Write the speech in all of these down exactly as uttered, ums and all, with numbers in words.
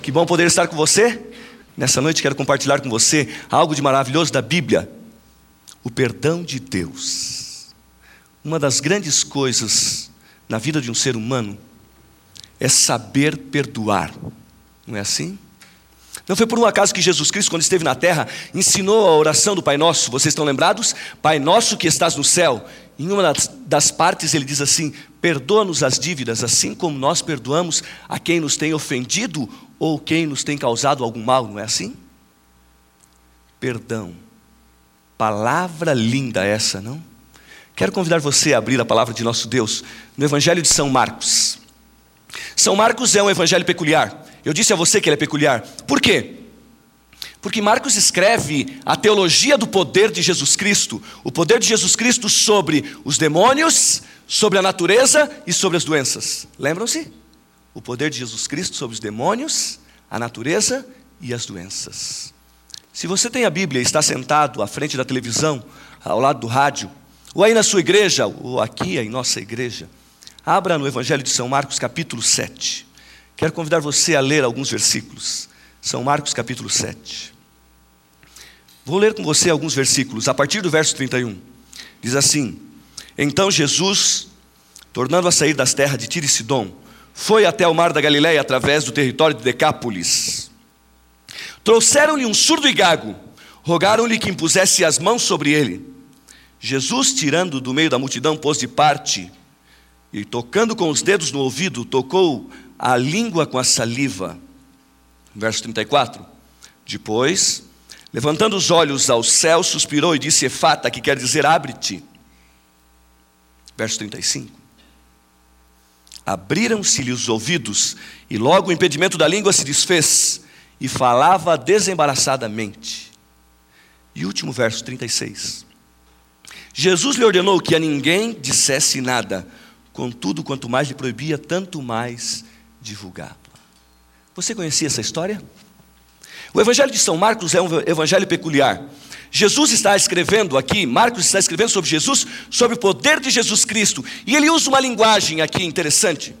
Que bom poder estar com você. Nessa noite quero compartilhar com você algo de maravilhoso da Bíblia. O perdão de Deus. Uma das grandes coisas na vida de um ser humano é saber perdoar. Não é assim? Não foi por um acaso que Jesus Cristo, quando esteve na terra, ensinou a oração do Pai Nosso. Vocês estão lembrados? Pai Nosso que estás no céu. Em uma das, das partes ele diz assim: perdoa-nos as dívidas, assim como nós perdoamos a quem nos tem ofendido ou quem nos tem causado algum mal. Não é assim? Perdão. Palavra linda essa, não? Quero convidar você a abrir a palavra de nosso Deus no Evangelho de São Marcos. São Marcos é um evangelho peculiar. Eu disse a você que ele é peculiar. Por quê? Porque Marcos escreve a teologia do poder de Jesus Cristo. O poder de Jesus Cristo sobre os demônios, sobre a natureza e sobre as doenças. Lembram-se? O poder de Jesus Cristo sobre os demônios, a natureza e as doenças. Se você tem a Bíblia e está sentado à frente da televisão, ao lado do rádio, ou aí na sua igreja, ou aqui em nossa igreja, abra no Evangelho de São Marcos capítulo sete. Quero convidar você a ler alguns versículos. São Marcos capítulo sete. Vou ler com você alguns versículos, a partir do verso trinta e um. Diz assim: então Jesus, tornando a sair das terras de Tiro e Sidom, foi até o mar da Galileia através do território de Decápolis. Trouxeram-lhe um surdo e gago, rogaram-lhe que impusesse as mãos sobre ele. Jesus, tirando do meio da multidão, pôs de parte e, tocando com os dedos no ouvido, tocou a língua com a saliva. Verso trinta e quatro. Depois, levantando os olhos ao céu, suspirou e disse: Efata, que quer dizer abre-te. Verso trinta e cinco. Abriram-se-lhe os ouvidos, e logo o impedimento da língua se desfez, e falava desembaraçadamente. E último verso, trinta e seis. Jesus lhe ordenou que a ninguém dissesse nada, contudo, quanto mais lhe proibia, tanto mais divulgava. Você conhecia essa história? O Evangelho de São Marcos é um evangelho peculiar. Jesus está escrevendo aqui, Marcos está escrevendo sobre Jesus, sobre o poder de Jesus Cristo, e ele usa uma linguagem aqui interessante.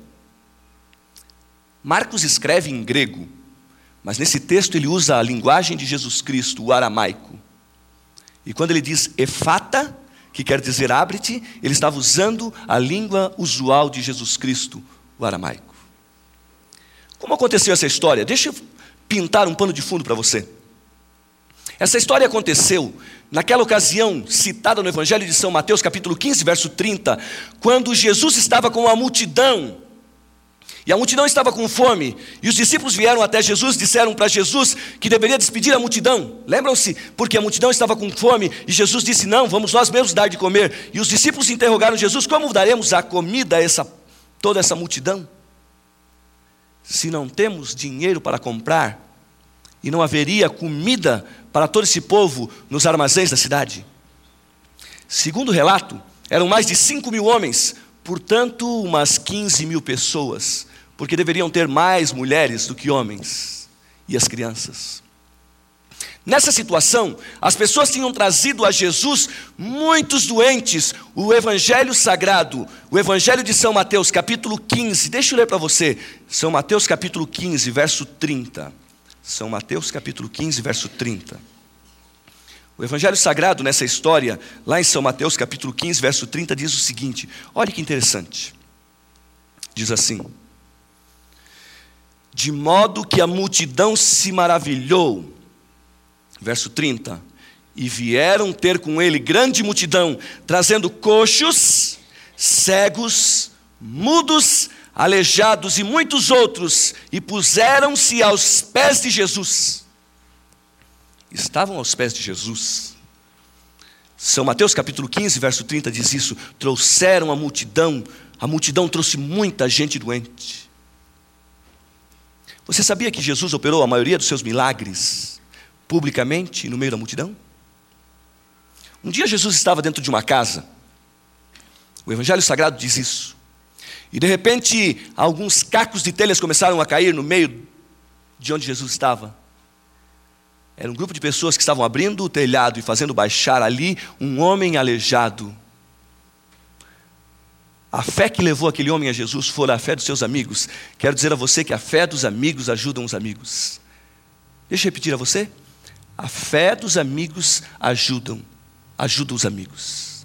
Marcos escreve em grego, mas nesse texto ele usa a linguagem de Jesus Cristo, o aramaico. E quando ele diz efata, que quer dizer abre-te, ele estava usando a língua usual de Jesus Cristo, o aramaico. Como aconteceu essa história? Deixa eu pintar um pano de fundo para você. Essa história aconteceu naquela ocasião citada no Evangelho de São Mateus, capítulo quinze, verso trinta, quando Jesus estava com a multidão, e a multidão estava com fome, e os discípulos vieram até Jesus, disseram para Jesus que deveria despedir a multidão. Lembram-se? Porque a multidão estava com fome, e Jesus disse: não, vamos nós mesmos dar de comer. E os discípulos interrogaram Jesus: como daremos a comida a essa, toda essa multidão, se não temos dinheiro para comprar, e não haveria comida para todo esse povo nos armazéns da cidade? Segundo o relato, eram mais de cinco mil homens, portanto umas quinze mil pessoas, porque deveriam ter mais mulheres do que homens, e as crianças. Nessa situação, as pessoas tinham trazido a Jesus muitos doentes. O Evangelho Sagrado, o Evangelho de São Mateus, capítulo quinze, deixa eu ler para você, São Mateus capítulo quinze, verso trinta. São Mateus capítulo quinze, verso trinta. O Evangelho Sagrado nessa história, lá em São Mateus capítulo quinze, verso trinta, diz o seguinte, olha que interessante. Diz assim: de modo que a multidão se maravilhou, verso trinta, e vieram ter com ele grande multidão, trazendo coxos, cegos, mudos, aleijados e muitos outros, e puseram-se aos pés de Jesus. Estavam aos pés de Jesus. São Mateus capítulo quinze, verso trinta diz isso: trouxeram a multidão, a multidão trouxe muita gente doente. Você sabia que Jesus operou a maioria dos seus milagres publicamente no meio da multidão? Um dia Jesus estava dentro de uma casa, o Evangelho Sagrado diz isso, e de repente alguns cacos de telhas começaram a cair no meio de onde Jesus estava. Era um grupo de pessoas que estavam abrindo o telhado e fazendo baixar ali um homem aleijado. A fé que levou aquele homem a Jesus foi a fé dos seus amigos. Quero dizer a você que a fé dos amigos ajuda os amigos. Deixa eu repetir a você. A fé dos amigos ajudam, ajuda os amigos.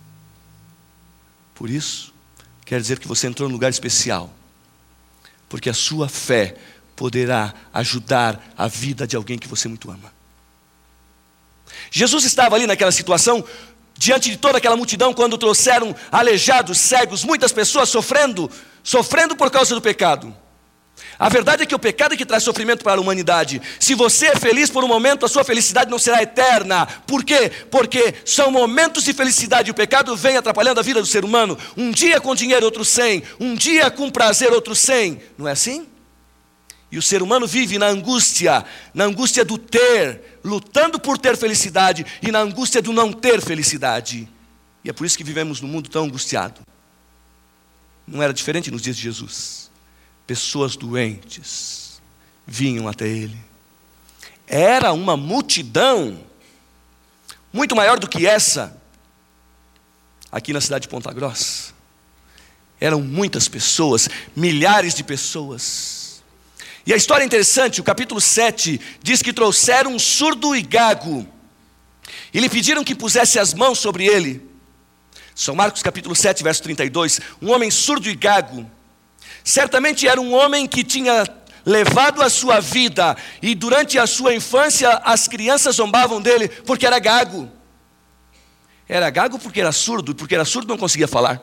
Por isso, quero dizer que você entrou num lugar especial. Porque a sua fé poderá ajudar a vida de alguém que você muito ama. Jesus estava ali naquela situação, diante de toda aquela multidão, quando trouxeram aleijados, cegos, muitas pessoas sofrendo, sofrendo por causa do pecado. A verdade é que o pecado é que traz sofrimento para a humanidade. Se você é feliz por um momento, a sua felicidade não será eterna. Por quê? Porque são momentos de felicidade. O pecado vem atrapalhando a vida do ser humano. Um dia com dinheiro, outro sem. Um dia com prazer, outro sem. Não é assim? E o ser humano vive na angústia, na angústia do ter, lutando por ter felicidade, e na angústia do não ter felicidade. E é por isso que vivemos num mundo tão angustiado. Não era diferente nos dias de Jesus. Pessoas doentes vinham até ele. Era uma multidão muito maior do que essa aqui na cidade de Ponta Grossa. Eram muitas pessoas, milhares de pessoas. E a história é interessante. O capítulo sete diz que trouxeram um surdo e gago e lhe pediram que pusesse as mãos sobre ele. São Marcos capítulo sete, verso trinta e dois. Um homem surdo e gago. Certamente era um homem que tinha levado a sua vida, e durante a sua infância as crianças zombavam dele porque era gago. Era gago porque era surdo, e porque era surdo não conseguia falar.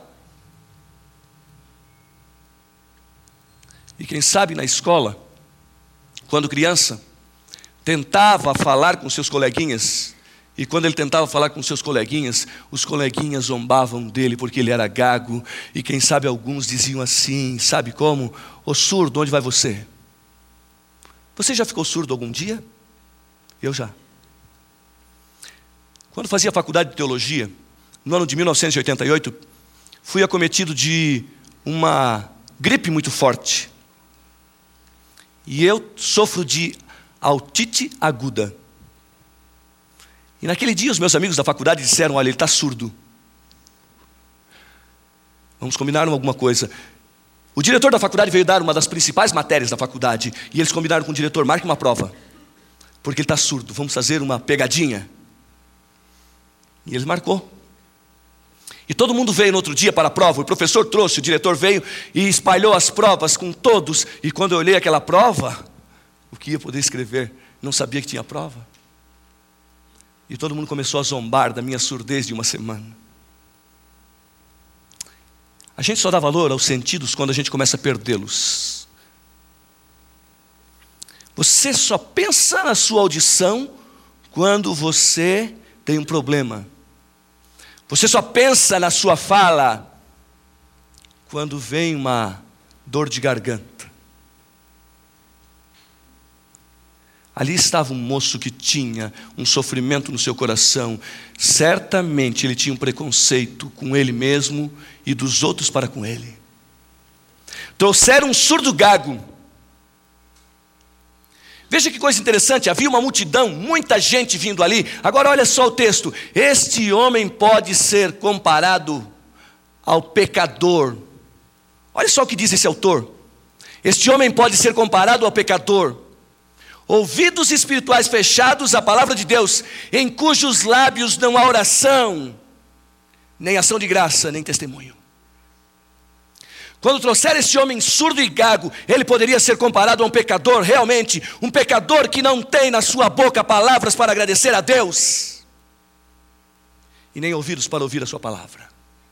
E quem sabe na escola, quando criança, tentava falar com seus coleguinhas, e quando ele tentava falar com seus coleguinhas, os coleguinhas zombavam dele porque ele era gago. E quem sabe alguns diziam assim, sabe como? Ô surdo, onde vai você? Você já ficou surdo algum dia? Eu já. Quando fazia faculdade de teologia, no ano de mil novecentos e oitenta e oito, fui acometido de uma gripe muito forte. E eu sofro de otite aguda. E naquele dia os meus amigos da faculdade disseram, olha, ele está surdo. Vamos combinar alguma coisa. O diretor da faculdade veio dar uma das principais matérias da faculdade. E eles combinaram com o diretor, marque uma prova. Porque ele está surdo, vamos fazer uma pegadinha. E ele marcou. E todo mundo veio no outro dia para a prova. O professor trouxe, o diretor veio e espalhou as provas com todos. E quando eu olhei aquela prova, o que ia poder escrever? Não sabia que tinha prova. E todo mundo começou a zombar da minha surdez de uma semana. A gente só dá valor aos sentidos quando a gente começa a perdê-los. Você só pensa na sua audição quando você tem um problema. Você só pensa na sua fala quando vem uma dor de garganta. Ali estava um moço que tinha um sofrimento no seu coração. Certamente ele tinha um preconceito com ele mesmo e dos outros para com ele. Trouxeram um surdo gago. Veja que coisa interessante, havia uma multidão, muita gente vindo ali. Agora olha só o texto. Este homem pode ser comparado ao pecador. Olha só o que diz esse autor. Este homem pode ser comparado ao pecador. Ouvidos espirituais fechados à palavra de Deus, em cujos lábios não há oração, nem ação de graça, nem testemunho. Quando trouxeram esse homem surdo e gago, ele poderia ser comparado a um pecador, realmente, um pecador que não tem na sua boca palavras para agradecer a Deus, e nem ouvidos para ouvir a sua palavra.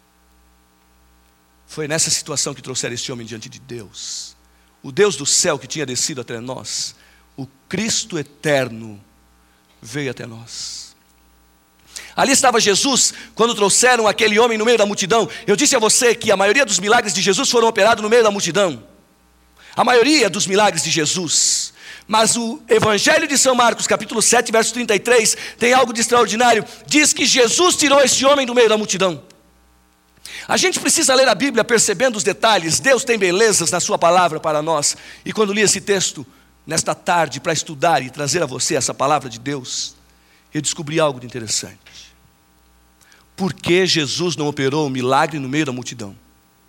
Foi nessa situação que trouxeram esse homem diante de Deus, o Deus do céu que tinha descido até nós. O Cristo eterno veio até nós. Ali estava Jesus, quando trouxeram aquele homem no meio da multidão. Eu disse a você que a maioria dos milagres de Jesus foram operados no meio da multidão. A maioria dos milagres de Jesus. Mas o Evangelho de São Marcos, capítulo sete, verso trinta e três, tem algo de extraordinário. Diz que Jesus tirou esse homem do meio da multidão. A gente precisa ler a Bíblia percebendo os detalhes. Deus tem belezas na sua palavra para nós. E quando li esse texto nesta tarde, para estudar e trazer a você essa palavra de Deus, eu descobri algo de interessante. Por que Jesus não operou o milagre no meio da multidão?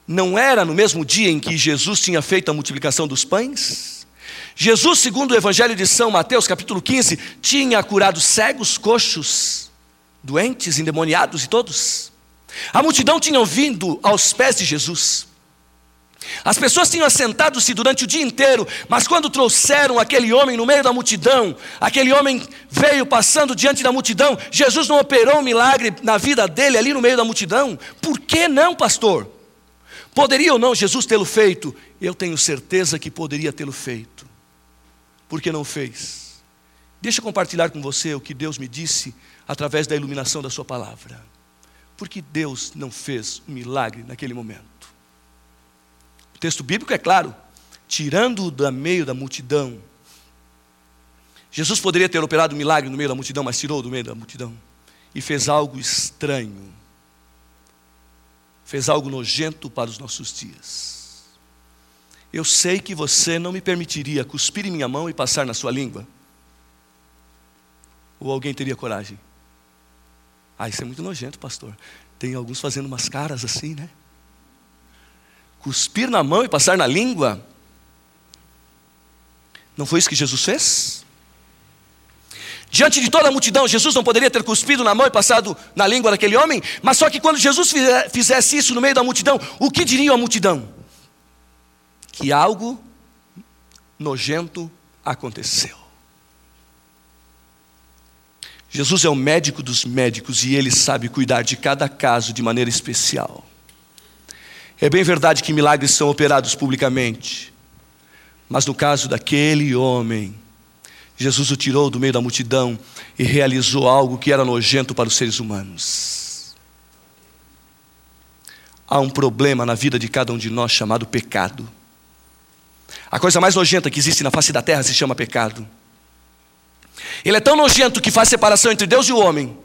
não era no mesmo dia em que Jesus tinha feito a multiplicação dos pães? Jesus, segundo o Evangelho de São Mateus, capítulo quinze, tinha curado cegos, coxos, doentes, endemoniados e todos. A multidão tinha vindo aos pés de Jesus. As pessoas tinham assentado-se durante o dia inteiro, mas quando trouxeram aquele homem no meio da multidão, aquele homem veio passando diante da multidão, Jesus não operou um milagre na vida dele ali no meio da multidão? Por que não, pastor? Poderia ou não Jesus tê-lo feito? Eu tenho certeza que poderia tê-lo feito. Por que não fez? Deixa eu compartilhar com você o que Deus me disse através da iluminação da sua palavra. Porque Deus não fez um milagre naquele momento. O texto bíblico é claro, tirando-o do meio da multidão. Jesus poderia ter operado um milagre no meio da multidão, mas tirou do meio da multidão. E fez algo estranho. Fez algo nojento para os nossos dias. Eu sei que você não me permitiria cuspir em minha mão e passar na sua língua. Ou alguém teria coragem? Ah, isso é muito nojento, pastor. Tem alguns fazendo umas caras assim, né? Cuspir na mão e passar na língua. Não foi isso que Jesus fez? Diante de toda a multidão, Jesus não poderia ter cuspido na mão e passado na língua daquele homem? Mas só que quando Jesus fizesse isso no meio da multidão, o que diria a multidão? Que algo nojento aconteceu. Jesus é o médico dos médicos e Ele sabe cuidar de cada caso de maneira especial. É bem verdade que milagres são operados publicamente, mas no caso daquele homem, Jesus o tirou do meio da multidão e realizou algo que era nojento para os seres humanos. Há um problema na vida de cada um de nós chamado pecado. A coisa mais nojenta que existe na face da terra se chama pecado. Ele é tão nojento que faz separação entre Deus e o homem.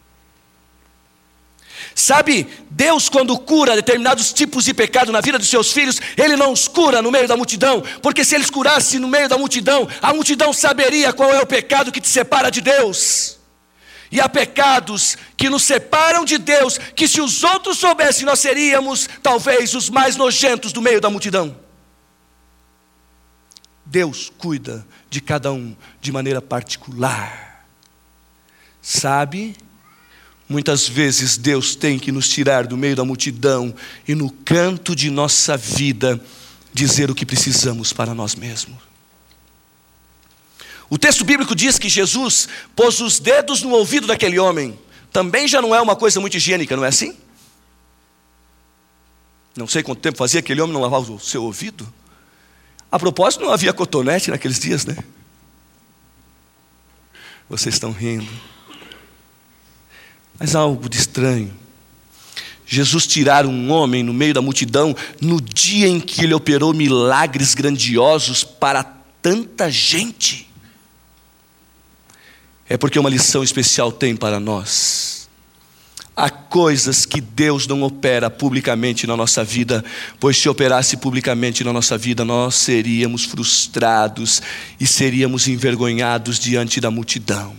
Sabe, Deus quando cura determinados tipos de pecado na vida dos seus filhos, Ele não os cura no meio da multidão, porque se Ele os curasse no meio da multidão, a multidão saberia qual é o pecado que te separa de Deus. E há pecados que nos separam de Deus, que se os outros soubessem, nós seríamos talvez os mais nojentos do meio da multidão. Deus cuida de cada um de maneira particular. Sabe? Muitas vezes Deus tem que nos tirar do meio da multidão e no canto de nossa vida dizer o que precisamos para nós mesmos. O texto bíblico diz que Jesus pôs os dedos no ouvido daquele homem. Também já não é uma coisa muito higiênica, não é assim? Não sei quanto tempo fazia aquele homem não lavava o seu ouvido. A propósito, não havia cotonete naqueles dias, né? Vocês estão rindo. Mas há algo de estranho. Jesus tirar um homem no meio da multidão no dia em que Ele operou milagres grandiosos para tanta gente. É porque uma lição especial tem para nós. Há coisas que Deus não opera publicamente na nossa vida, pois se operasse publicamente na nossa vida, nós seríamos frustrados e seríamos envergonhados diante da multidão.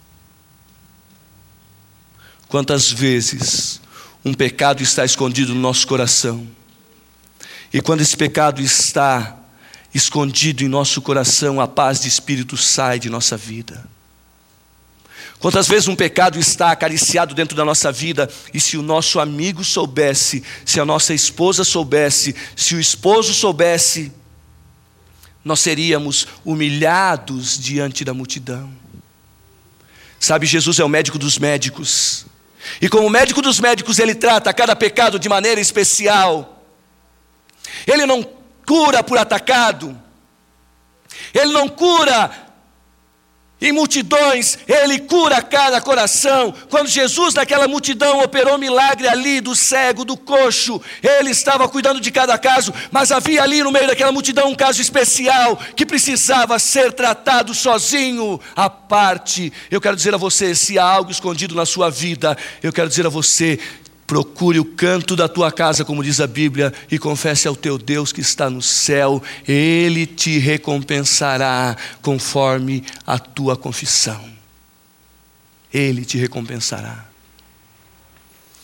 Quantas vezes um pecado está escondido no nosso coração, e quando esse pecado está escondido em nosso coração, a paz de espírito sai de nossa vida. Quantas vezes um pecado está acariciado dentro da nossa vida, e se o nosso amigo soubesse, se a nossa esposa soubesse, se o esposo soubesse, nós seríamos humilhados diante da multidão. Sabe, Jesus é o médico dos médicos, e como médico dos médicos Ele trata cada pecado de maneira especial. Ele não cura por atacado, Ele não cura em multidões, Ele cura cada coração. Quando Jesus naquela multidão operou milagre ali do cego, do coxo, Ele estava cuidando de cada caso, mas havia ali no meio daquela multidão um caso especial, que precisava ser tratado sozinho, à parte. Eu quero dizer a você, se há algo escondido na sua vida, eu quero dizer a você, procure o canto da tua casa, como diz a Bíblia, e confesse ao teu Deus que está no céu. Ele te recompensará conforme a tua confissão. Ele te recompensará.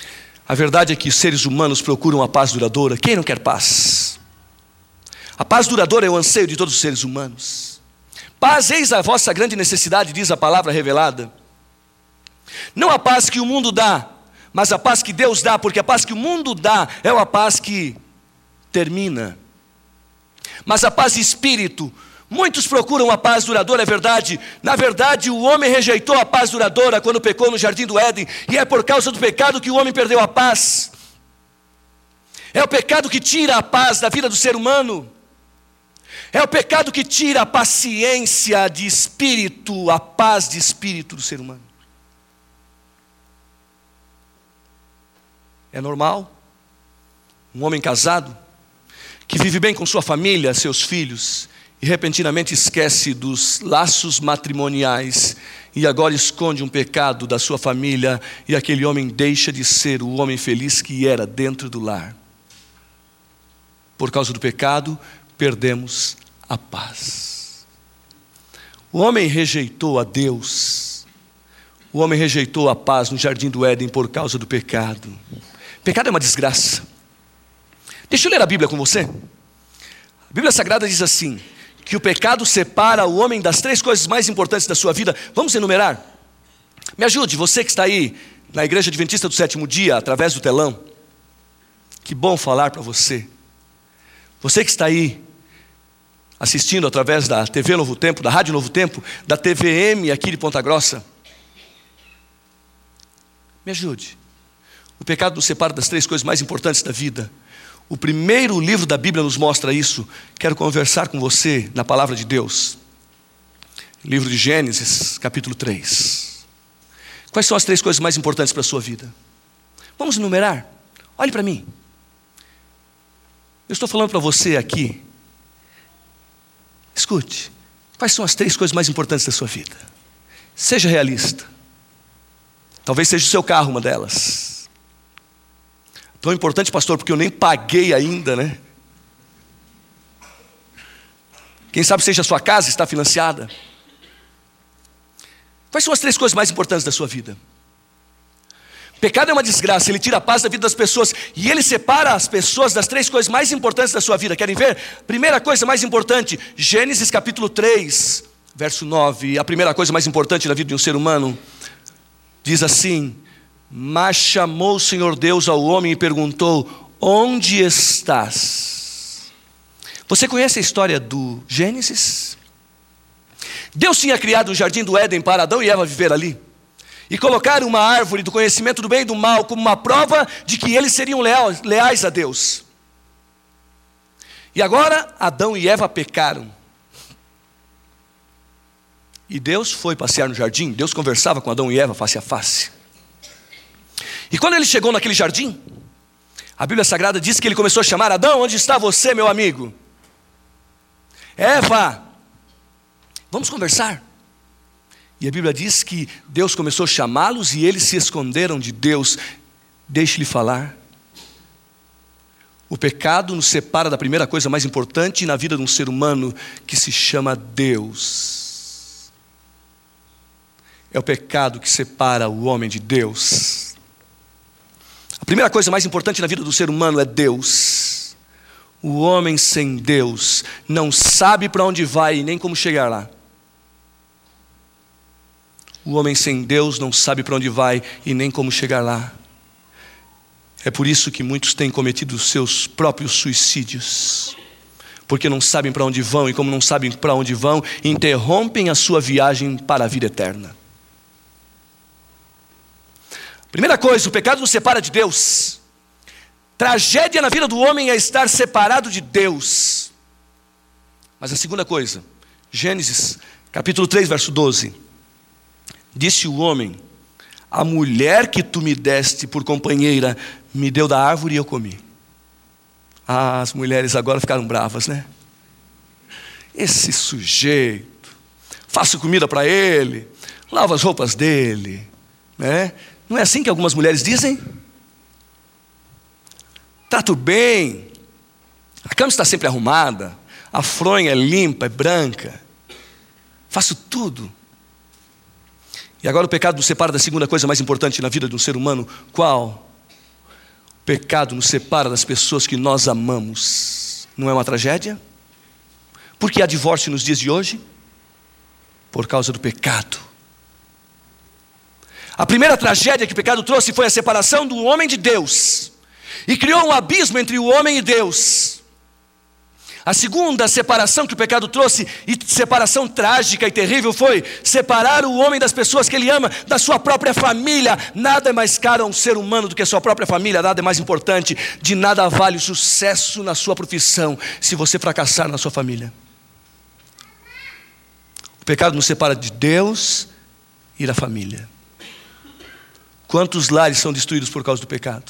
A verdade é que os seres humanos procuram a paz duradoura. Quem não quer paz? A paz duradoura é o anseio de todos os seres humanos. Paz, eis a vossa grande necessidade, diz a palavra revelada. Não a paz que o mundo dá, mas a paz que Deus dá, porque a paz que o mundo dá é a paz que termina. Mas a paz de espírito, muitos procuram a paz duradoura, é verdade. Na verdade, o homem rejeitou a paz duradoura quando pecou no jardim do Éden, e é por causa do pecado que o homem perdeu a paz. É o pecado que tira a paz da vida do ser humano. É o pecado que tira a paciência de espírito, a paz de espírito do ser humano. É normal um homem casado que vive bem com sua família, seus filhos, e repentinamente esquece dos laços matrimoniais e agora esconde um pecado da sua família, e aquele homem deixa de ser o homem feliz que era dentro do lar. Por causa do pecado, perdemos a paz. O homem rejeitou a Deus. O homem rejeitou a paz no jardim do Éden por causa do pecado. Pecado é uma desgraça. Deixa eu ler a Bíblia com você. A Bíblia Sagrada diz assim, que o pecado separa o homem das três coisas mais importantes da sua vida. Vamos enumerar? Me ajude, você que está aí na Igreja Adventista do Sétimo Dia, através do telão. Que bom falar para você. Você que está aí assistindo através da T V Novo Tempo, da Rádio Novo Tempo, da T V M aqui de Ponta Grossa. Me ajude. O pecado nos separa das três coisas mais importantes da vida. O primeiro livro da Bíblia nos mostra isso. Quero conversar com você na palavra de Deus. Livro de Gênesis, capítulo três. Quais são as três coisas mais importantes para a sua vida? Vamos enumerar. Olhe para mim. Eu estou falando para você aqui. Escute. Quais são as três coisas mais importantes da sua vida? Seja realista. Talvez seja o seu carro uma delas. Tão importante, pastor, porque eu nem paguei ainda, né? Quem sabe seja a sua casa, está financiada. Quais são as três coisas mais importantes da sua vida? Pecado é uma desgraça, ele tira a paz da vida das pessoas, e ele separa as pessoas das três coisas mais importantes da sua vida. Querem ver? Primeira coisa mais importante, Gênesis capítulo três, verso nove. A primeira coisa mais importante na vida de um ser humano, diz assim: mas chamou o Senhor Deus ao homem e perguntou, onde estás? Você conhece a história do Gênesis? Deus tinha criado o jardim do Éden para Adão e Eva viver ali. E colocaram uma árvore do conhecimento do bem e do mal como uma prova de que eles seriam leais a Deus. E agora Adão e Eva pecaram. E Deus foi passear no jardim. Deus conversava com Adão e Eva face a face. E quando ele chegou naquele jardim, a Bíblia Sagrada diz que ele começou a chamar: Adão, onde está você, meu amigo? Eva, vamos conversar. E a Bíblia diz que Deus começou a chamá-los e eles se esconderam de Deus. Deixe-lhe falar. O pecado nos separa da primeira coisa mais importante na vida de um ser humano, que se chama Deus. É o pecado que separa o homem de Deus. A primeira coisa mais importante na vida do ser humano é Deus. O homem sem Deus não sabe para onde vai e nem como chegar lá. O homem sem Deus não sabe para onde vai e nem como chegar lá. É por isso que muitos têm cometido os seus próprios suicídios. Porque não sabem para onde vão, e como não sabem para onde vão, interrompem a sua viagem para a vida eterna. Primeira coisa, o pecado nos separa de Deus. Tragédia na vida do homem é estar separado de Deus. Mas a segunda coisa, Gênesis capítulo três, verso doze. Disse o homem: a mulher que tu me deste por companheira me deu da árvore e eu comi. Ah, as mulheres agora ficaram bravas, né? Esse sujeito, faço comida para ele, lavo as roupas dele, né? Não é assim que algumas mulheres dizem? Trato bem, a cama está sempre arrumada, a fronha é limpa, é branca, faço tudo. E agora o pecado nos separa da segunda coisa mais importante na vida de um ser humano. Qual? pecado nos separa das pessoas que nós amamos. Não é uma tragédia? Por que há divórcio nos dias de hoje? Por causa do pecado. A primeira tragédia que o pecado trouxe foi a separação do homem de Deus, e criou um abismo entre o homem e Deus. A segunda separação que o pecado trouxe, e separação trágica e terrível, foi separar o homem das pessoas que ele ama, da sua própria família. Nada é mais caro a um ser humano do que a sua própria família. Nada é mais importante. De nada vale o sucesso na sua profissão se você fracassar na sua família. O pecado nos separa de Deus e da família. Quantos lares são destruídos por causa do pecado?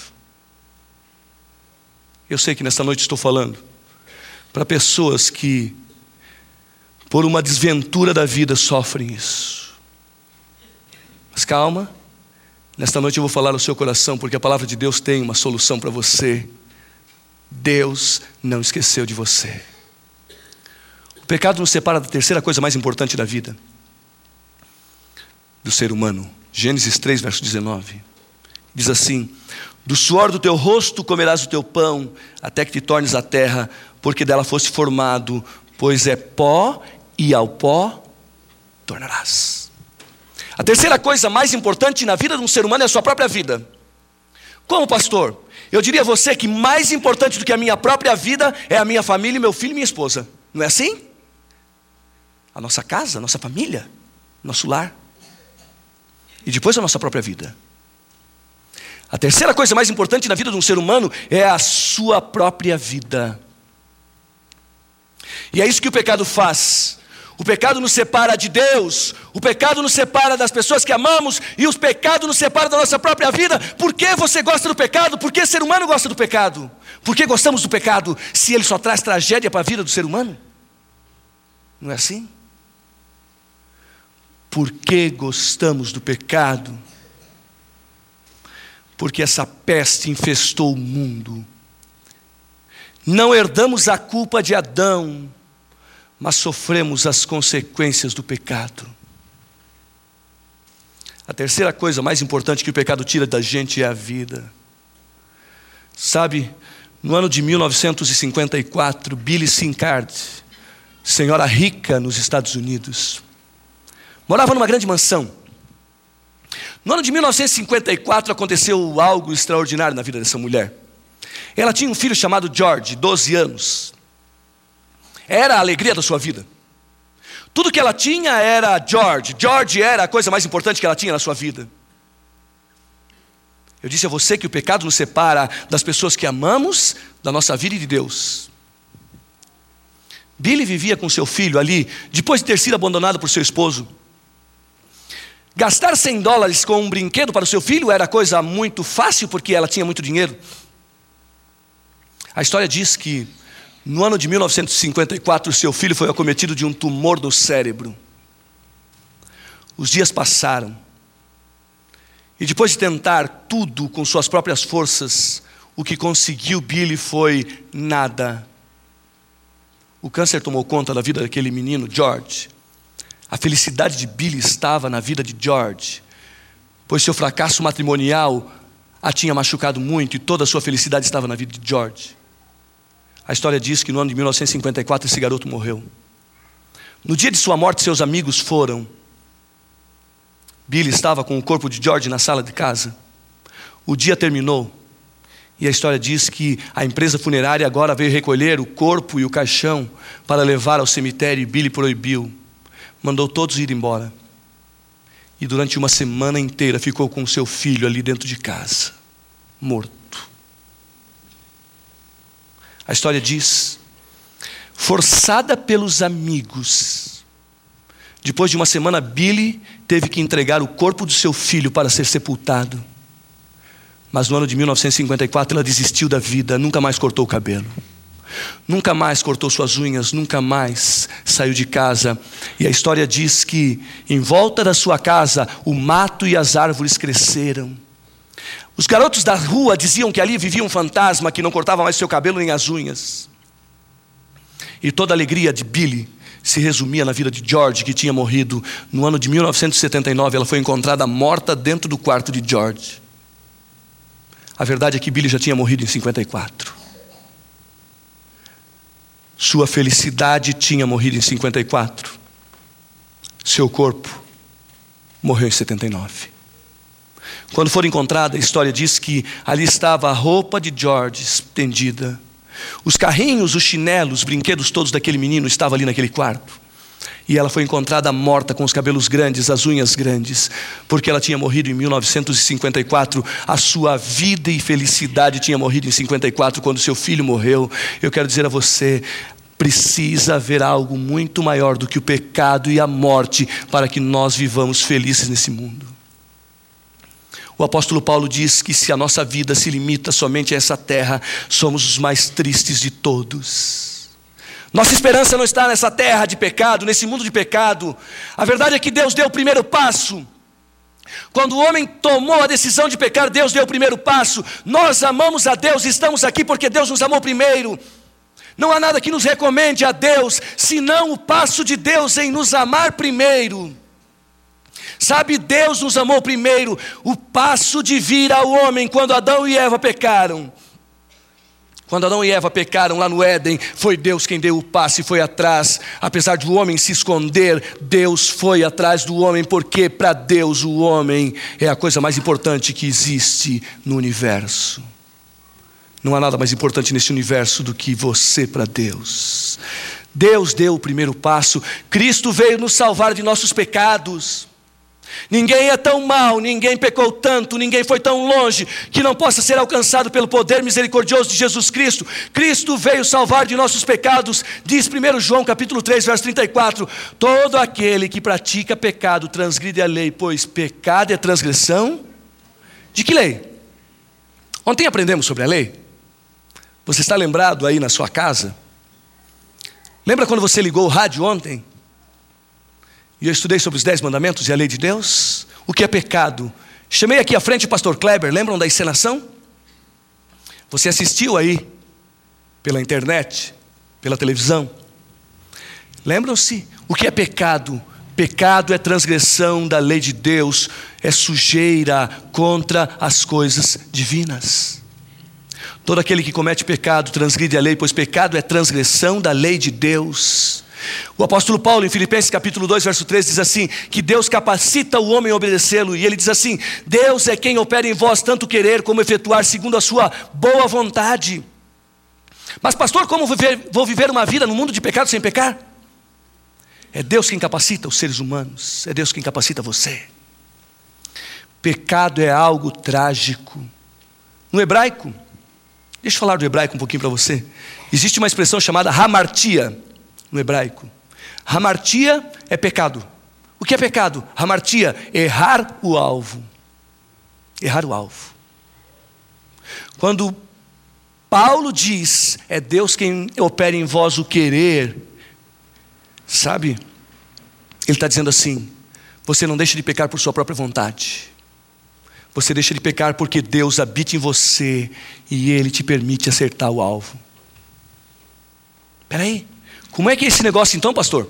Eu sei que nesta noite estou falando para pessoas que, por uma desventura da vida, sofrem isso. Mas calma, nesta noite eu vou falar ao seu coração, porque a palavra de Deus tem uma solução para você. Deus não esqueceu de você. O pecado nos separa da terceira coisa mais importante da vida do ser humano. Gênesis três, verso dezenove. Diz assim: do suor do teu rosto comerás o teu pão, até que te tornes a terra, porque dela foste formado, pois é pó, e ao pó tornarás. A terceira coisa mais importante na vida de um ser humano é a sua própria vida. Como pastor, eu diria a você que mais importante do que a minha própria vida é a minha família, meu filho e minha esposa. Não é assim? A nossa casa, a nossa família, nosso lar. E depois a nossa própria vida. A terceira coisa mais importante na vida de um ser humano é a sua própria vida. E é isso que o pecado faz. O pecado nos separa de Deus, o pecado nos separa das pessoas que amamos, e o pecado nos separa da nossa própria vida. Por que você gosta do pecado? Por que ser humano gosta do pecado? Por que gostamos do pecado se ele só traz tragédia para a vida do ser humano? Não é assim? Por que gostamos do pecado? Porque essa peste infestou o mundo. Não herdamos a culpa de Adão, mas sofremos as consequências do pecado. A terceira coisa mais importante que o pecado tira da gente é a vida. Sabe, no ano de mil novecentos e cinquenta e quatro, Billy Sincard, senhora rica nos Estados Unidos, morava numa grande mansão. No ano de mil novecentos e cinquenta e quatro aconteceu algo extraordinário na vida dessa mulher. Ela tinha um filho chamado George, doze anos. Era a alegria da sua vida. Tudo que ela tinha era George. George era a coisa mais importante que ela tinha na sua vida. Eu disse a você que o pecado nos separa das pessoas que amamos, da nossa vida e de Deus. Billy vivia com seu filho ali, depois de ter sido abandonado por seu esposo. Gastar cem dólares com um brinquedo para o seu filho era coisa muito fácil, porque ela tinha muito dinheiro. A história diz que no ano de mil novecentos e cinquenta e quatro, seu filho foi acometido de um tumor no cérebro. Os dias passaram, e depois de tentar tudo com suas próprias forças, o que conseguiu Billy foi nada. O câncer tomou conta da vida daquele menino, George. A felicidade de Billy estava na vida de George, pois seu fracasso matrimonial a tinha machucado muito, e toda a sua felicidade estava na vida de George. A história diz que no ano de mil novecentos e cinquenta e quatro esse garoto morreu. No dia de sua morte, seus amigos foram. Billy estava com o corpo de George na sala de casa. O dia terminou, e a história diz que a empresa funerária agora veio recolher o corpo e o caixão para levar ao cemitério, e Billy proibiu. Mandou todos ir embora. E durante uma semana inteira ficou com seu filho ali dentro de casa, morto. A história diz, forçada pelos amigos, depois de uma semana, Billy teve que entregar o corpo do seu filho para ser sepultado. Mas no ano de mil novecentos e cinquenta e quatro ela desistiu da vida, nunca mais cortou o cabelo, nunca mais cortou suas unhas, nunca mais saiu de casa. E a história diz que em volta da sua casa o mato e as árvores cresceram. Os garotos da rua diziam que ali vivia um fantasma que não cortava mais seu cabelo nem as unhas. E toda a alegria de Billy se resumia na vida de George, que tinha morrido. No ano de mil novecentos e setenta e nove ela foi encontrada morta dentro do quarto de George. A verdade é que Billy já tinha morrido em cinquenta e quatro. Sua felicidade tinha morrido em cinquenta e quatro. Seu corpo morreu em setenta e nove. Quando for encontrada, a história diz que ali estava a roupa de George estendida. Os carrinhos, os chinelos, os brinquedos todos daquele menino estavam ali naquele quarto. E ela foi encontrada morta com os cabelos grandes, as unhas grandes, porque ela tinha morrido em mil novecentos e cinquenta e quatro. A sua vida e felicidade tinha morrido em cinquenta e quatro, quando seu filho morreu. Eu quero dizer a você, precisa haver algo muito maior do que o pecado e a morte para que nós vivamos felizes nesse mundo. O apóstolo Paulo diz que se a nossa vida se limita somente a essa terra, somos os mais tristes de todos. Nossa esperança não está nessa terra de pecado, nesse mundo de pecado. A verdade é que Deus deu o primeiro passo. Quando o homem tomou a decisão de pecar, Deus deu o primeiro passo. Nós amamos a Deus e estamos aqui porque Deus nos amou primeiro. Não há nada que nos recomende a Deus, senão o passo de Deus em nos amar primeiro. Sabe, Deus nos amou primeiro. O passo de vir ao homem quando Adão e Eva pecaram. Quando Adão e Eva pecaram lá no Éden, foi Deus quem deu o passo e foi atrás. Apesar de o homem se esconder, Deus foi atrás do homem, porque para Deus o homem é a coisa mais importante que existe no universo. Não há nada mais importante nesse universo do que você para Deus. Deus deu o primeiro passo. Cristo veio nos salvar de nossos pecados. Ninguém é tão mau, ninguém pecou tanto, ninguém foi tão longe que não possa ser alcançado pelo poder misericordioso de Jesus Cristo. Cristo veio salvar de nossos pecados. Diz primeiro João capítulo três, verso trinta e quatro: todo aquele que pratica pecado transgride a lei, pois pecado é transgressão de que lei? Ontem aprendemos sobre a lei. Você está lembrado aí na sua casa? Lembra quando você ligou o rádio ontem? E eu estudei sobre os dez mandamentos e a lei de Deus. O que é pecado? Chamei aqui à frente o pastor Kleber. Lembram da encenação? Você assistiu aí pela internet, pela televisão. Lembram-se? O que é pecado? Pecado é transgressão da lei de Deus, é sujeira contra as coisas divinas. Todo aquele que comete pecado transgride a lei, pois pecado é transgressão da lei de Deus. O apóstolo Paulo, em Filipenses capítulo dois, verso três, diz assim, que Deus capacita o homem a obedecê-lo. E ele diz assim: Deus é quem opera em vós tanto querer como efetuar segundo a sua boa vontade. Mas pastor, como viver, vou viver uma vida no mundo de pecado sem pecar? É Deus quem capacita os seres humanos. É Deus quem capacita você. Pecado é algo trágico. No hebraico, deixa eu falar do hebraico um pouquinho para você. Existe uma expressão chamada hamartia no hebraico. Hamartia é pecado. O que é pecado? Hamartia, errar o alvo. Errar o alvo. Quando Paulo diz, é Deus quem opera em vós o querer, sabe? Ele está dizendo assim, você não deixa de pecar por sua própria vontade. Você deixa de pecar porque Deus habita em você e Ele te permite acertar o alvo. Espera aí. Como é que é esse negócio então, pastor?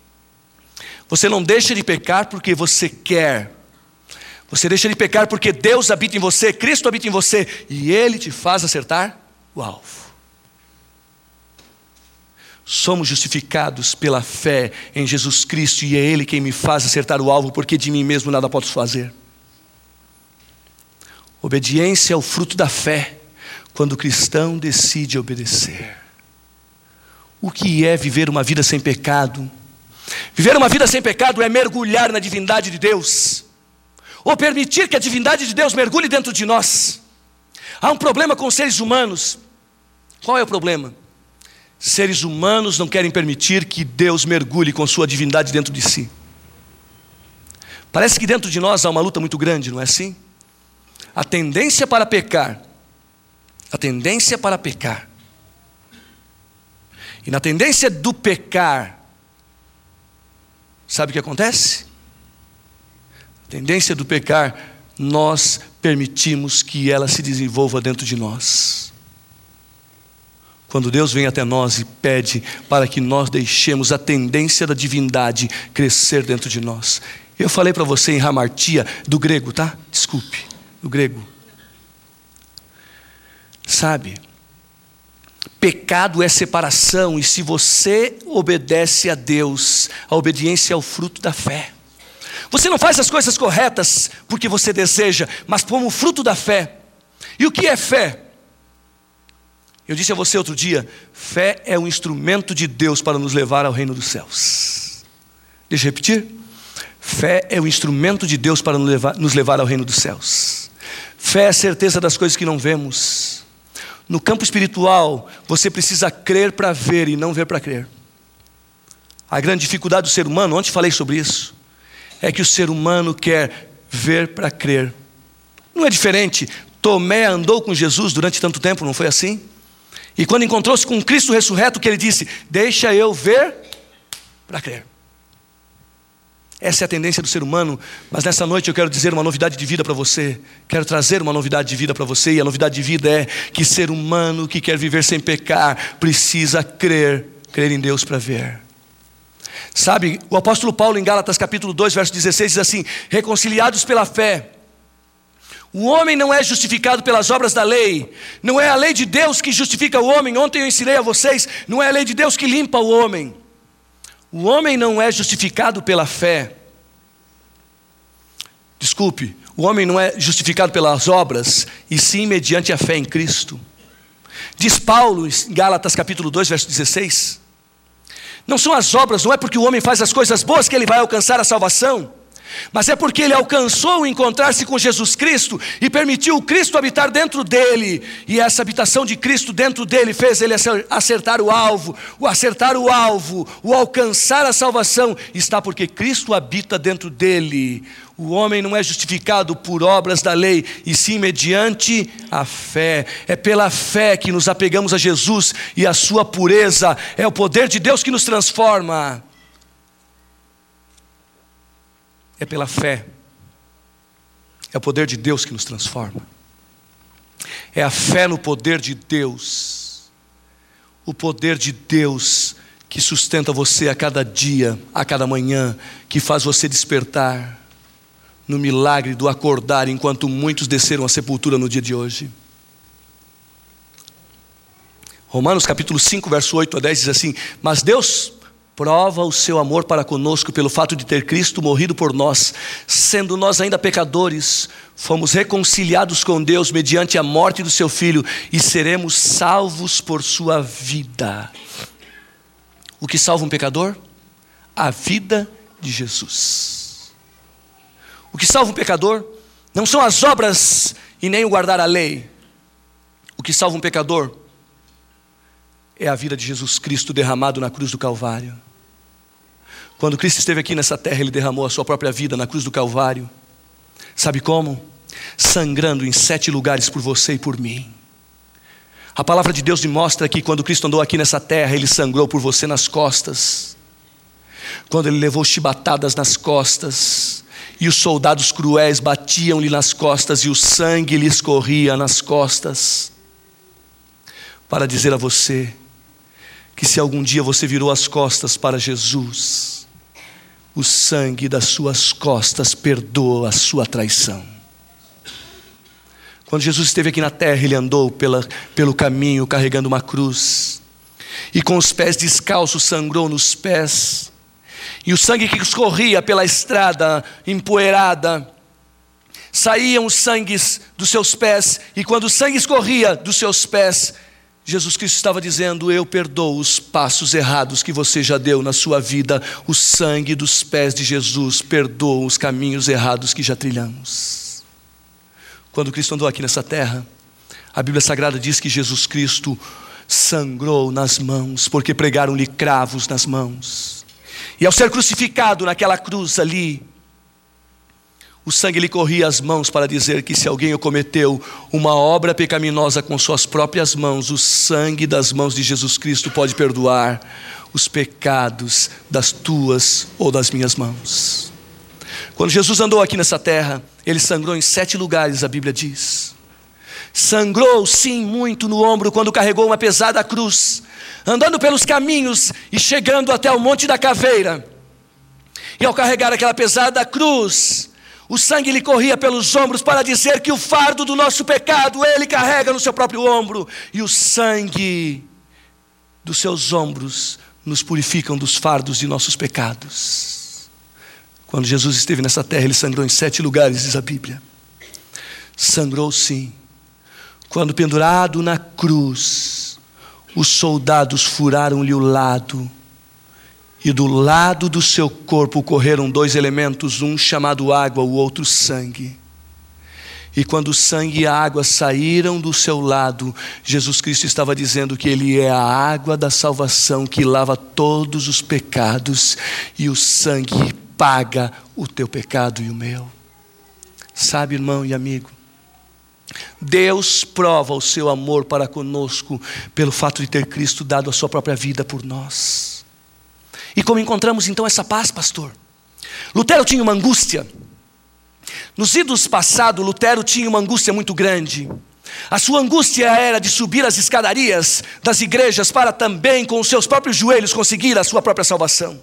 Você não deixa de pecar porque você quer. Você deixa de pecar porque Deus habita em você, Cristo habita em você, e Ele te faz acertar o alvo. Somos justificados pela fé em Jesus Cristo, e é Ele quem me faz acertar o alvo, porque de mim mesmo nada posso fazer. Obediência é o fruto da fé, quando o cristão decide obedecer. O que é viver uma vida sem pecado? Viver uma vida sem pecado é mergulhar na divindade de Deus, ou permitir que a divindade de Deus mergulhe dentro de nós. Há um problema com os seres humanos. Qual é o problema? Seres humanos não querem permitir que Deus mergulhe com sua divindade dentro de si. Parece que dentro de nós há uma luta muito grande, não é assim? A tendência para pecar, a tendência para pecar, e na tendência do pecar, sabe o que acontece? A tendência do pecar, nós permitimos que ela se desenvolva dentro de nós. Quando Deus vem até nós e pede para que nós deixemos a tendência da divindade crescer dentro de nós. Eu falei para você em hamartia, do grego, tá? Desculpe, do grego. Sabe? Pecado é separação, e se você obedece a Deus, a obediência é o fruto da fé. Você não faz as coisas corretas porque você deseja, mas como fruto da fé. E o que é fé? Eu disse a você outro dia, fé é um instrumento de Deus para nos levar ao reino dos céus. Deixa eu repetir. Fé é o instrumento de Deus para nos levar, nos levar ao reino dos céus. Fé é a certeza das coisas que não vemos. No campo espiritual, você precisa crer para ver e não ver para crer. A grande dificuldade do ser humano, ontem falei sobre isso, é que o ser humano quer ver para crer. Não é diferente. Tomé andou com Jesus durante tanto tempo, não foi assim? E quando encontrou-se com Cristo ressurreto, que ele disse, deixa eu ver para crer. Essa é a tendência do ser humano, mas nessa noite eu quero dizer uma novidade de vida para você. Quero trazer uma novidade de vida para você, e a novidade de vida é que ser humano que quer viver sem pecar, precisa crer, crer em Deus para ver. Sabe, o apóstolo Paulo em Gálatas capítulo dois, verso dezesseis diz assim, reconciliados pela fé, o homem não é justificado pelas obras da lei, não é a lei de Deus que justifica o homem. Ontem eu ensinei a vocês, não é a lei de Deus que limpa o homem. O homem não é justificado pela fé. Desculpe, o homem não é justificado pelas obras, e sim mediante a fé em Cristo. Diz Paulo em Gálatas capítulo dois, verso dezesseis. Não são as obras, não é porque o homem faz as coisas boas que ele vai alcançar a salvação, mas é porque ele alcançou encontrar-se com Jesus Cristo e permitiu o Cristo habitar dentro dele, e essa habitação de Cristo dentro dele fez ele acertar o alvo. O acertar o alvo, o alcançar a salvação, está porque Cristo habita dentro dele. O homem não é justificado por obras da lei, e sim mediante a fé. É pela fé que nos apegamos a Jesus e a sua pureza. É o poder de Deus que nos transforma. É pela fé. É o poder de Deus que nos transforma. É a fé no poder de Deus. O poder de Deus que sustenta você a cada dia, a cada manhã, que faz você despertar no milagre do acordar, enquanto muitos desceram à sepultura no dia de hoje. Romanos capítulo cinco, verso oito a dez diz assim, mas Deus prova o seu amor para conosco pelo fato de ter Cristo morrido por nós, sendo nós ainda pecadores, fomos reconciliados com Deus mediante a morte do seu Filho, e seremos salvos por sua vida. O que salva um pecador? A vida de Jesus. O que salva um pecador não são as obras e nem o guardar a lei. O que salva um pecador é a vida de Jesus Cristo derramado na cruz do Calvário. Quando Cristo esteve aqui nessa terra, Ele derramou a sua própria vida na cruz do Calvário. Sabe como? Sangrando em sete lugares por você e por mim. A palavra de Deus me mostra que quando Cristo andou aqui nessa terra, Ele sangrou por você nas costas. Quando Ele levou chibatadas nas costas, e os soldados cruéis batiam-lhe nas costas, e o sangue lhe escorria nas costas, para dizer a você que se algum dia você virou as costas para Jesus, o sangue das suas costas perdoa a sua traição. Quando Jesus esteve aqui na terra, Ele andou pela, pelo caminho carregando uma cruz, e com os pés descalços sangrou nos pés, e o sangue que escorria pela estrada empoeirada, saíam os sangues dos seus pés, e quando o sangue escorria dos seus pés, Jesus Cristo estava dizendo, eu perdoo os passos errados que você já deu na sua vida. O sangue dos pés de Jesus perdoa os caminhos errados que já trilhamos. Quando Cristo andou aqui nessa terra, a Bíblia Sagrada diz que Jesus Cristo sangrou nas mãos, porque pregaram-lhe cravos nas mãos. E ao ser crucificado naquela cruz ali, o sangue lhe corria as mãos para dizer que se alguém cometeu uma obra pecaminosa com suas próprias mãos, o sangue das mãos de Jesus Cristo pode perdoar os pecados das tuas ou das minhas mãos. Quando Jesus andou aqui nessa terra, Ele sangrou em sete lugares, a Bíblia diz. Sangrou sim muito no ombro quando carregou uma pesada cruz, andando pelos caminhos e chegando até o Monte da Caveira. E ao carregar aquela pesada cruz, O sangue lhe corria pelos ombros para dizer que o fardo do nosso pecado ele carrega no seu próprio ombro. E o sangue dos seus ombros nos purificam dos fardos de nossos pecados. Quando Jesus esteve nessa terra, ele sangrou em sete lugares, diz a Bíblia. Sangrou sim. Quando pendurado na cruz, os soldados furaram-lhe o lado. E do lado do seu corpo correram dois elementos, um chamado água, o outro sangue. E quando o sangue e a água saíram do seu lado, Jesus Cristo estava dizendo que Ele é a água da salvação que lava todos os pecados. E o sangue paga o teu pecado e o meu. Sabe, irmão e amigo, Deus prova o seu amor para conosco pelo fato de ter Cristo dado a sua própria vida por nós. E como encontramos então essa paz, pastor? Lutero tinha uma angústia. Nos idos passados, Lutero tinha uma angústia muito grande. A sua angústia era de subir as escadarias das igrejas para também com os seus próprios joelhos conseguir a sua própria salvação.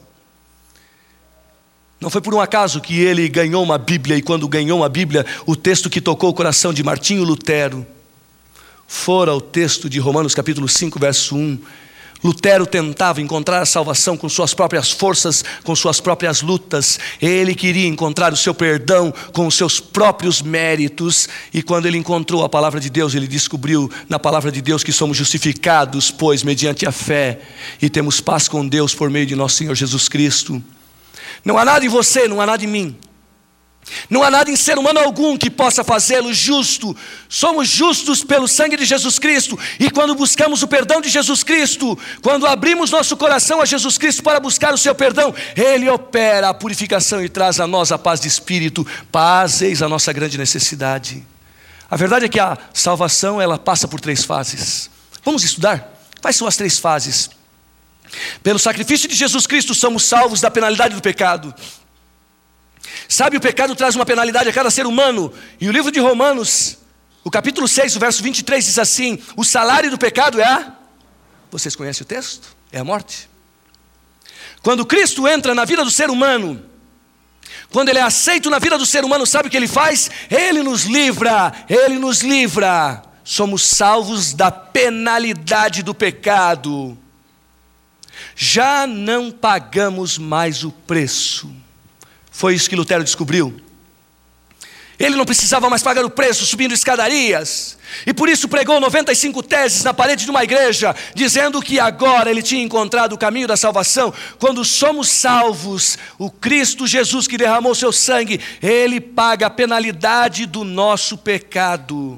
Não foi por um acaso que ele ganhou uma Bíblia, e quando ganhou uma Bíblia, o texto que tocou o coração de Martinho Lutero fora o texto de Romanos capítulo cinco, verso um. Lutero tentava encontrar a salvação com suas próprias forças, com suas próprias lutas. Ele queria encontrar o seu perdão com os seus próprios méritos. E quando ele encontrou a palavra de Deus, ele descobriu na palavra de Deus que somos justificados, pois mediante a fé, e temos paz com Deus por meio de nosso Senhor Jesus Cristo. Não há nada em você, não há nada em mim. Não há nada em ser humano algum que possa fazê-lo justo. Somos justos pelo sangue de Jesus Cristo. E quando buscamos o perdão de Jesus Cristo, quando abrimos nosso coração a Jesus Cristo para buscar o seu perdão, Ele opera a purificação e traz a nós a paz de espírito. Paz, eis a nossa grande necessidade. A verdade é que a salvação, ela passa por três fases. Vamos estudar? Quais são as três fases? Pelo sacrifício de Jesus Cristo somos salvos da penalidade do pecado. Sabe, o pecado traz uma penalidade a cada ser humano. E o livro de Romanos, o capítulo seis, o verso vinte e três diz assim: o salário do pecado é a... Vocês conhecem o texto? É a morte. Quando Cristo entra na vida do ser humano, quando Ele é aceito na vida do ser humano, sabe o que Ele faz? Ele nos livra, Ele nos livra. Somos salvos da penalidade do pecado. Já não pagamos mais o preço. Foi isso que Lutero descobriu. Ele não precisava mais pagar o preço subindo escadarias. E por isso pregou noventa e cinco teses na parede de uma igreja, dizendo que agora ele tinha encontrado o caminho da salvação. Quando somos salvos, o Cristo Jesus que derramou seu sangue, Ele paga a penalidade do nosso pecado.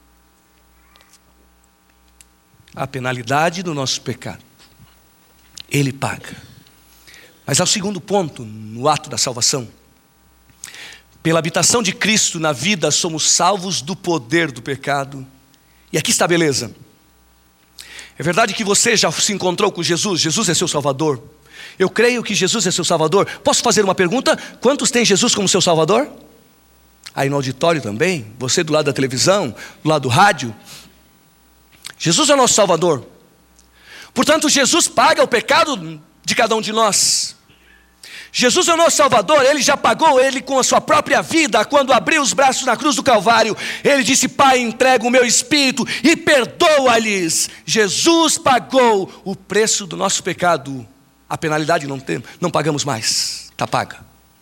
A penalidade do nosso pecado. Ele paga. Mas ao segundo ponto, no ato da salvação. Pela habitação de Cristo na vida, somos salvos do poder do pecado. E aqui está a beleza. É verdade que você já se encontrou com Jesus, Jesus é seu Salvador. Eu creio que Jesus é seu Salvador. Posso fazer uma pergunta? Quantos têm Jesus como seu Salvador? Aí no auditório também, você do lado da televisão, do lado do rádio. Jesus é o nosso Salvador. Portanto, Jesus paga o pecado de cada um de nós. Jesus é o nosso Salvador. Ele já pagou ele com a sua própria vida. Quando abriu os braços na cruz do Calvário, Ele disse: Pai, entrego o meu espírito e perdoa-lhes. Jesus pagou o preço do nosso pecado. A penalidade não, tem, não pagamos mais, está paga.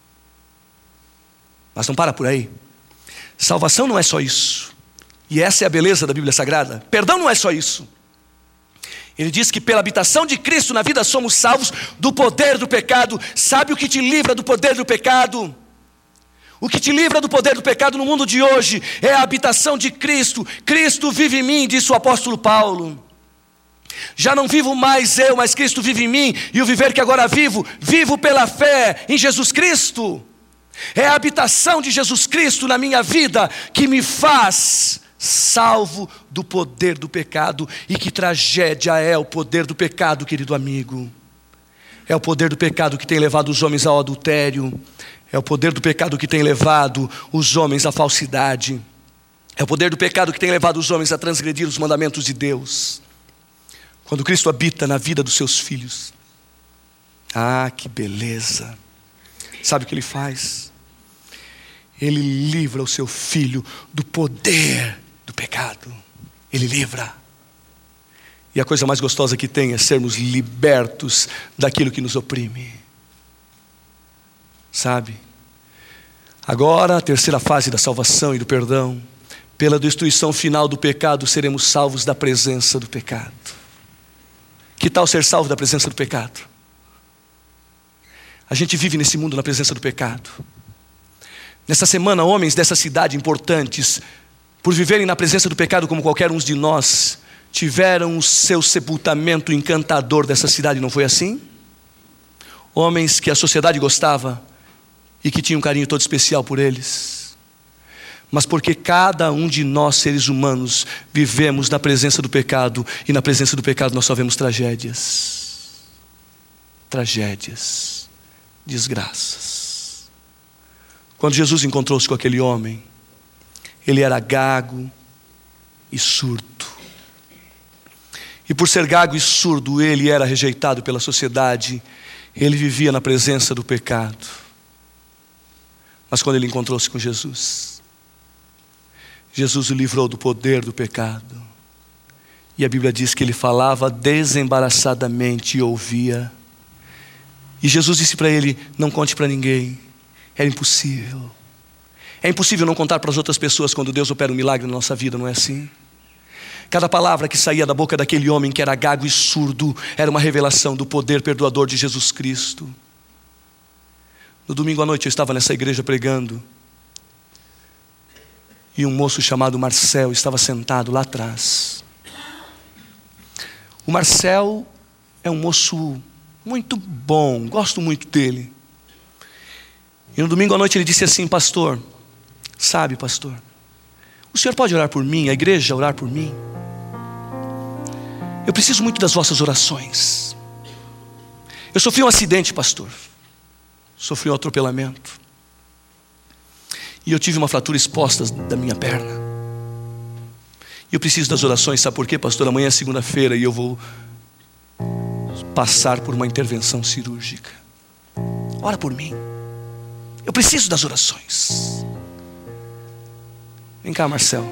Mas não para por aí. Salvação não é só isso. E essa é a beleza da Bíblia Sagrada. Perdão não é só isso. Ele diz que pela habitação de Cristo na vida somos salvos do poder do pecado. Sabe o que te livra do poder do pecado? O que te livra do poder do pecado no mundo de hoje é a habitação de Cristo. Cristo vive em mim, disse o apóstolo Paulo. Já não vivo mais eu, mas Cristo vive em mim. E o viver que agora vivo, vivo pela fé em Jesus Cristo. É a habitação de Jesus Cristo na minha vida que me faz salvo do poder do pecado. E que tragédia é o poder do pecado, querido amigo. É o poder do pecado que tem levado os homens ao adultério. É o poder do pecado que tem levado os homens à falsidade. É o poder do pecado que tem levado os homens a transgredir os mandamentos de Deus. Quando Cristo habita na vida dos seus filhos, ah, que beleza. Sabe o que Ele faz? Ele livra o seu filho do poder do pecado. Ele livra. E a coisa mais gostosa que tem é sermos libertos daquilo que nos oprime. Sabe? Agora, a terceira fase da salvação e do perdão. Pela destruição final do pecado, seremos salvos da presença do pecado. Que tal ser salvo da presença do pecado? A gente vive nesse mundo na presença do pecado. Nessa semana, homens dessa cidade importantes, por viverem na presença do pecado como qualquer um de nós, tiveram o seu sepultamento encantador dessa cidade, não foi assim? Homens que a sociedade gostava e que tinham um carinho todo especial por eles. Mas porque cada um de nós, seres humanos, vivemos na presença do pecado, e na presença do pecado nós só vemos tragédias. Tragédias. Desgraças. Quando Jesus encontrou-se com aquele homem, ele era gago e surdo. E por ser gago e surdo, ele era rejeitado pela sociedade. Ele vivia na presença do pecado. Mas quando ele encontrou-se com Jesus, Jesus o livrou do poder do pecado. E a Bíblia diz que ele falava desembaraçadamente e ouvia. E Jesus disse para ele: não conte para ninguém. Era impossível. É impossível não contar para as outras pessoas quando Deus opera um milagre na nossa vida, não é assim? Cada palavra que saía da boca daquele homem que era gago e surdo era uma revelação do poder perdoador de Jesus Cristo. No domingo à noite eu estava nessa igreja pregando. E um moço chamado Marcel estava sentado lá atrás. O Marcel é um moço muito bom, gosto muito dele. E no domingo à noite ele disse assim: pastor, sabe pastor, o senhor pode orar por mim, a igreja orar por mim? Eu preciso muito das vossas orações. Eu sofri um acidente, pastor. Sofri um atropelamento. E eu tive uma fratura exposta da minha perna. E eu preciso das orações, sabe por quê, pastor? Amanhã é segunda-feira e eu vou passar por uma intervenção cirúrgica. Ora por mim. Eu preciso das orações. Vem cá, Marcel.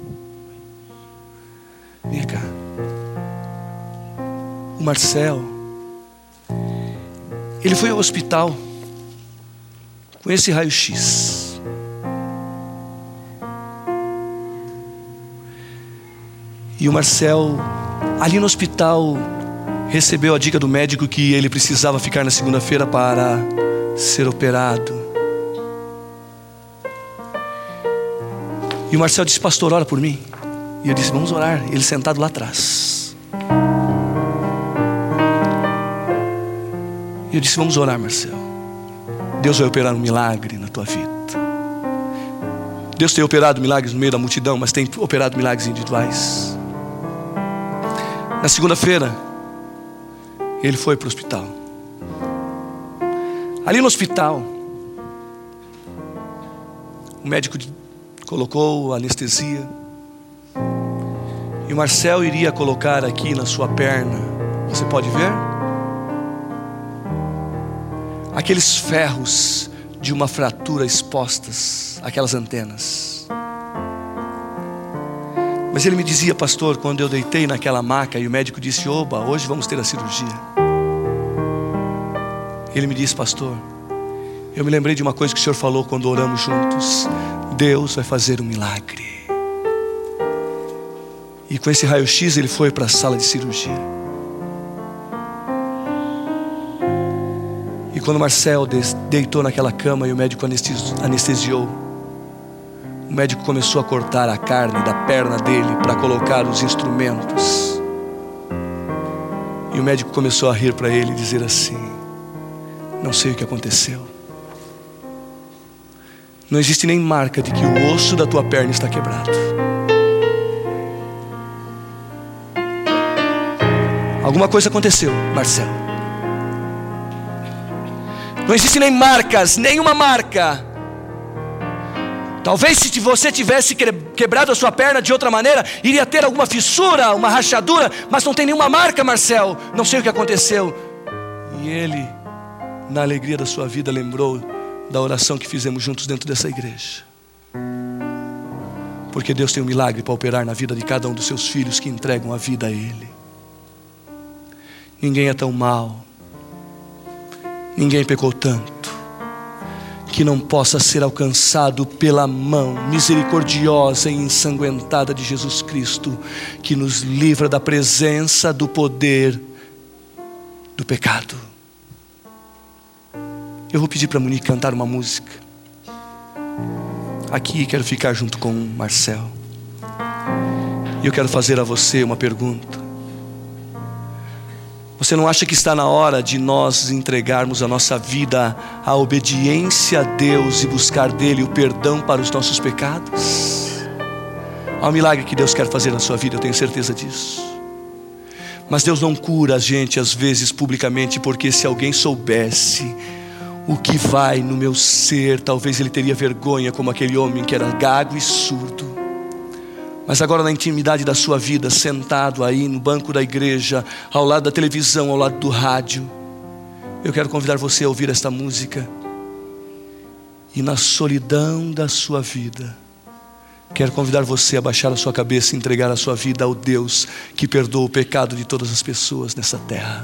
Vem cá. O Marcel, ele foi ao hospital com esse raio-x. E o Marcel, ali no hospital, recebeu a dica do médico que ele precisava ficar na segunda-feira para ser operado. E o Marcel disse: pastor, ora por mim. E eu disse: vamos orar. Ele sentado lá atrás. E eu disse: vamos orar, Marcel. Deus vai operar um milagre na tua vida. Deus tem operado milagres no meio da multidão, mas tem operado milagres individuais. Na segunda-feira, ele foi para o hospital. Ali no hospital, o médico colocou anestesia. E o Marcel iria colocar aqui na sua perna, você pode ver? Aqueles ferros de uma fratura expostas, aquelas antenas. Mas ele me dizia: pastor, quando eu deitei naquela maca e o médico disse: oba, hoje vamos ter a cirurgia. Ele me disse: pastor, eu me lembrei de uma coisa que o senhor falou quando oramos juntos. Deus vai fazer um milagre. E com esse raio-x ele foi para a sala de cirurgia. E quando Marcel deitou naquela cama e o médico anestesiou, o médico começou a cortar a carne da perna dele para colocar os instrumentos. E o médico começou a rir para ele e dizer assim: não sei o que aconteceu. Não existe nem marca de que o osso da tua perna está quebrado. Alguma coisa aconteceu, Marcel. Não existe nem marcas, nenhuma marca. Talvez se você tivesse quebrado a sua perna de outra maneira, iria ter alguma fissura, uma rachadura, mas não tem nenhuma marca, Marcel. Não sei o que aconteceu. E ele, na alegria da sua vida, lembrou da oração que fizemos juntos dentro dessa igreja. Porque Deus tem um milagre para operar na vida de cada um dos seus filhos que entregam a vida a Ele. Ninguém é tão mau, ninguém pecou tanto, que não possa ser alcançado pela mão misericordiosa e ensanguentada de Jesus Cristo, que nos livra da presença, do poder, do pecado. Eu vou pedir para a Monique cantar uma música. Aqui quero ficar junto com o Marcel. E eu quero fazer a você uma pergunta. Você não acha que está na hora de nós entregarmos a nossa vida à obediência a Deus e buscar dele o perdão para os nossos pecados? Há um milagre que Deus quer fazer na sua vida, eu tenho certeza disso. Mas Deus não cura a gente às vezes publicamente, porque se alguém soubesse o que vai no meu ser, talvez ele teria vergonha, como aquele homem que era gago e surdo. Mas agora, na intimidade da sua vida, sentado aí no banco da igreja, ao lado da televisão, ao lado do rádio, eu quero convidar você a ouvir esta música. E na solidão da sua vida, quero convidar você a baixar a sua cabeça e entregar a sua vida ao Deus que perdoa o pecado de todas as pessoas nessa terra.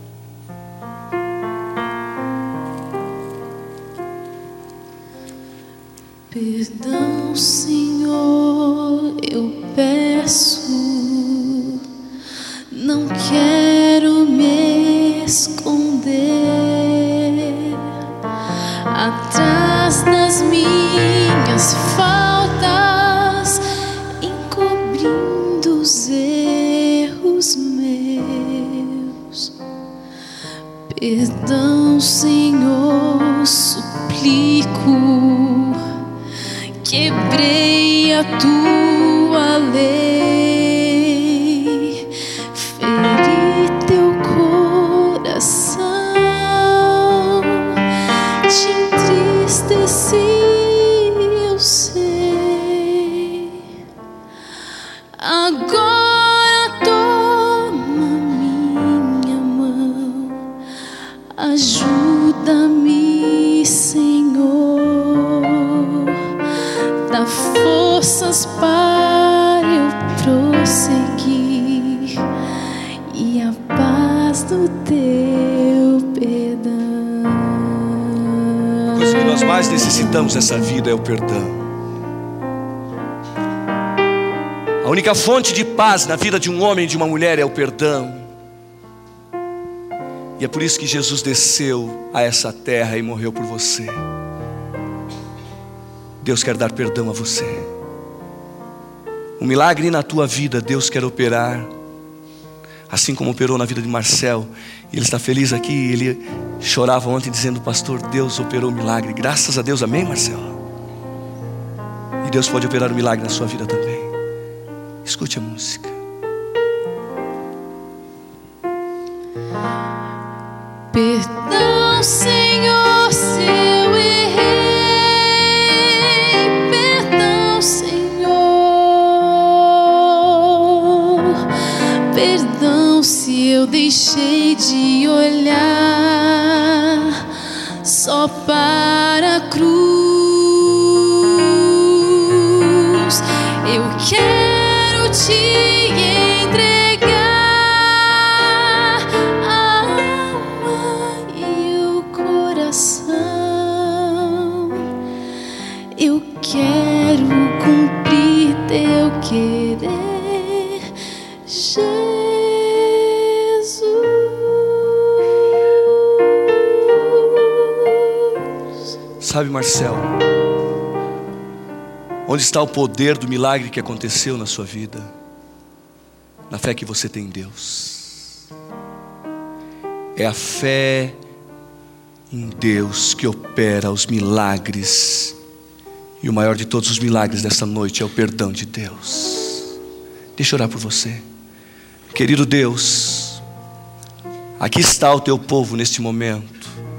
Perdão, Senhor, eu peço. Não quero me esconder atrás das minhas faltas, encobrindo os erros meus. Perdão, Senhor, suplico. Quebrei a tua lei, feri teu coração, te entristeci, eu sei. Agora toma minha mão, ajuda-me, Senhor. Dá forças para eu prosseguir e a paz do teu perdão. A coisa que nós mais necessitamos nessa vida é o perdão. A única fonte de paz na vida de um homem e de uma mulher é o perdão. E é por isso que Jesus desceu a essa terra e morreu por você. Deus quer dar perdão a você. Um milagre na tua vida Deus quer operar, assim como operou na vida de Marcel. Ele está feliz aqui. Ele chorava ontem dizendo: pastor, Deus operou um milagre. Graças a Deus, amém, Marcel? E Deus pode operar um milagre na sua vida também. Escute a música. Perdão, Senhor, se eu errei. Perdão se eu deixei de olhar só para a cruz. Eu quero te entregar a alma e o coração. Eu quero cumprir teu querer, Jesus. Sabe, Marcel, onde está o poder do milagre que aconteceu na sua vida? Na fé que você tem em Deus. É a fé em Deus que opera os milagres. E o maior de todos os milagres dessa noite é o perdão de Deus. Deixa eu orar por você. Querido Deus, aqui está o teu povo neste momento,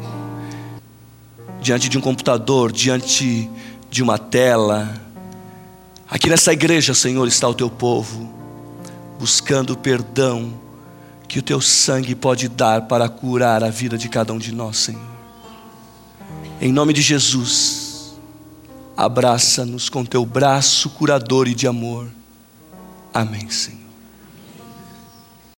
diante de um computador, diante de uma tela. Aqui nessa igreja, Senhor, está o teu povo, buscando o perdão que o teu sangue pode dar para curar a vida de cada um de nós, Senhor. Em nome de Jesus, abraça-nos com teu braço curador e de amor. Amém, Senhor.